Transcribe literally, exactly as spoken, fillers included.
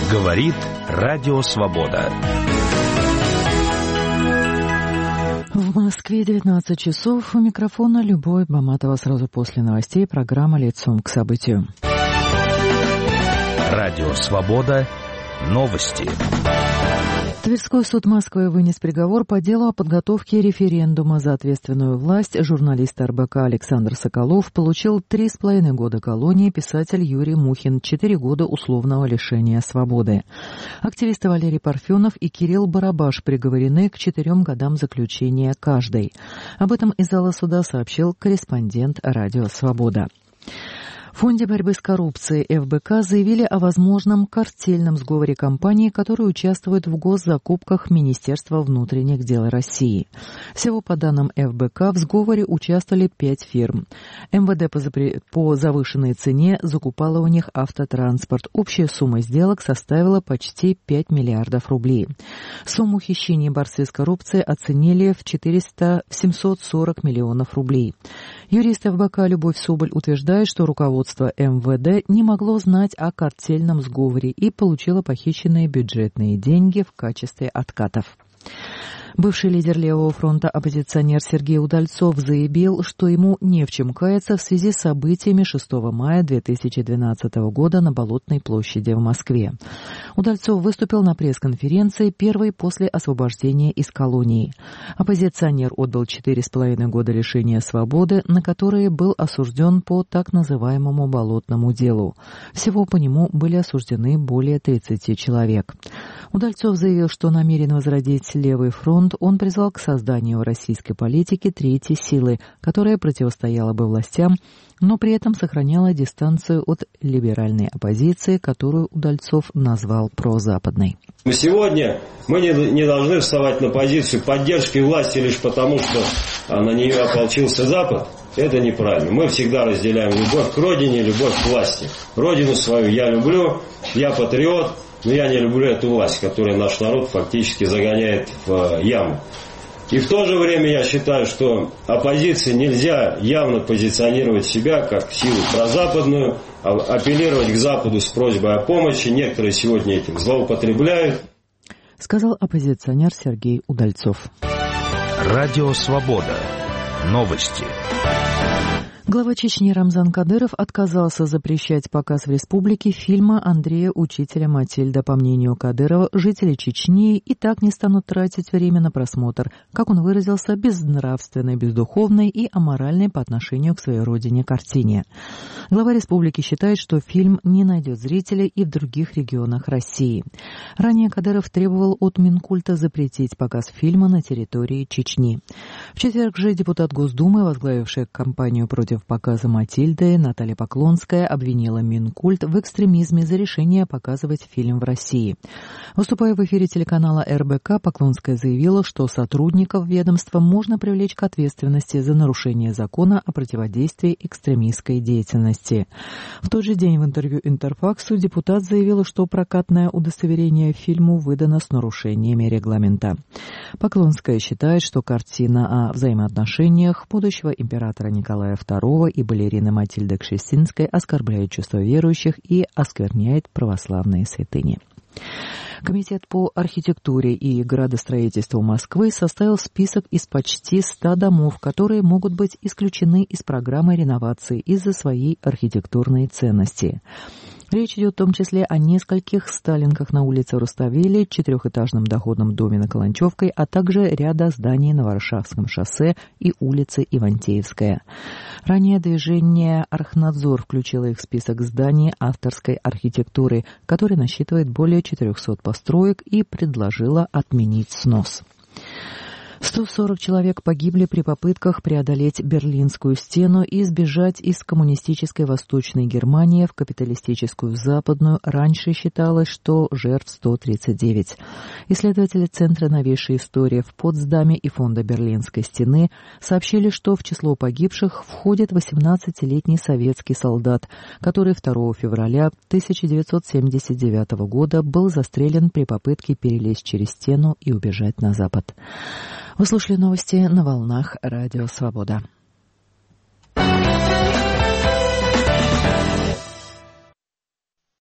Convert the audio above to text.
Говорит Радио Свобода. В Москве девятнадцать часов. У микрофона Любовь Баматова. Сразу после новостей программа «Лицом к событию». Радио Свобода. Новости. Тверской суд Москвы вынес приговор по делу о подготовке референдума за ответственную власть. Журналист эр бэ ка Александр Соколов получил три с половиной года колонии, писатель Юрий Мухин — четыре года условного лишения свободы. Активисты Валерий Парфенов и Кирилл Барабаш приговорены к четырем годам заключения каждый. Об этом из зала суда сообщил корреспондент Радио Свобода. В Фонде борьбы с коррупцией эф бэ ка заявили о возможном картельном сговоре компаний, которые участвуют в госзакупках Министерства внутренних дел России. Всего, по данным эф бэ ка, в сговоре участвовали пять фирм. эм вэ дэ по, запре... по завышенной цене закупало у них автотранспорт. Общая сумма сделок составила почти пять миллиардов рублей. Сумму хищений борцы с коррупцией оценили в четыреста в семьсот сорок миллионов рублей. Юрист эф бэ ка Любовь Соболь утверждает, что руководство эм вэ дэ не могло знать о картельном сговоре и получило похищенные бюджетные деньги в качестве откатов. Бывший лидер Левого фронта оппозиционер Сергей Удальцов заявил, что ему не в чем каяться в связи с событиями шестого мая две тысячи двенадцатого года на Болотной площади в Москве. Удальцов выступил на пресс-конференции, первой после освобождения из колонии. Оппозиционер отбыл четыре с половиной года лишения свободы, на которые был осужден по так называемому болотному делу. Всего по нему были осуждены более тридцати человек. Удальцов заявил, что намерен возродить Левый фронт. Он призвал к созданию в российской политике третьей силы, которая противостояла бы властям, но при этом сохраняла дистанцию от либеральной оппозиции, которую Удальцов назвал прозападной. Сегодня мы не, не должны вставать на позицию поддержки власти лишь потому, что на нее ополчился Запад. Это неправильно. Мы всегда разделяем любовь к родине, любовь к власти. Родину свою я люблю, я патриот. Но я не люблю эту власть, которая наш народ фактически загоняет в яму. И в то же время я считаю, что оппозиции нельзя явно позиционировать себя как силу прозападную, апеллировать к Западу с просьбой о помощи. Некоторые сегодня этим злоупотребляют. Сказал оппозиционер Сергей Удальцов. Радио Свобода. Новости. Глава Чечни Рамзан Кадыров отказался запрещать показ в республике фильма Андрея Учителя Матильда. По мнению Кадырова, жители Чечни и так не станут тратить время на просмотр, как он выразился, безнравственной, бездуховной и аморальной по отношению к своей родине картине. Глава республики считает, что фильм не найдет зрителей и в других регионах России. Ранее Кадыров требовал от Минкульта запретить показ фильма на территории Чечни. В четверг же депутат Госдумы, возглавившая кампанию против показа Матильды, Наталья Поклонская обвинила Минкульт в экстремизме за решение показывать фильм в России. Выступая в эфире телеканала эр бэ ка, Поклонская заявила, что сотрудников ведомства можно привлечь к ответственности за нарушение закона о противодействии экстремистской деятельности. В тот же день в интервью Интерфаксу депутат заявила, что прокатное удостоверение фильму выдано с нарушениями регламента. Поклонская считает, что картина о взаимоотношениях будущего императора Николая второго и балерины Матильды Кшесинской оскорбляет чувства верующих и оскверняет православные святыни. Комитет по архитектуре и градостроительству Москвы составил список из почти ста домов, которые могут быть исключены из программы реновации из-за своей архитектурной ценности. Речь идет в том числе о нескольких сталинках на улице Руставели, четырехэтажном доходном доме на Каланчевкой, а также ряда зданий на Варшавском шоссе и улице Ивантеевская. Ранее движение «Архнадзор» включило их в список зданий авторской архитектуры, который насчитывает более четырехсот построек, и предложило отменить снос. сто сорок человек погибли при попытках преодолеть Берлинскую стену и сбежать из коммунистической Восточной Германии в капиталистическую Западную. Раньше считалось, что жертв сто тридцать девять. Исследователи Центра новейшей истории в Потсдаме и Фонда Берлинской стены сообщили, что в число погибших входит восемнадцатилетний советский солдат, который второго февраля тысяча девятьсот семьдесят девятого года был застрелен при попытке перелезть через стену и убежать на запад. Вы слушали новости на волнах Радио Свобода.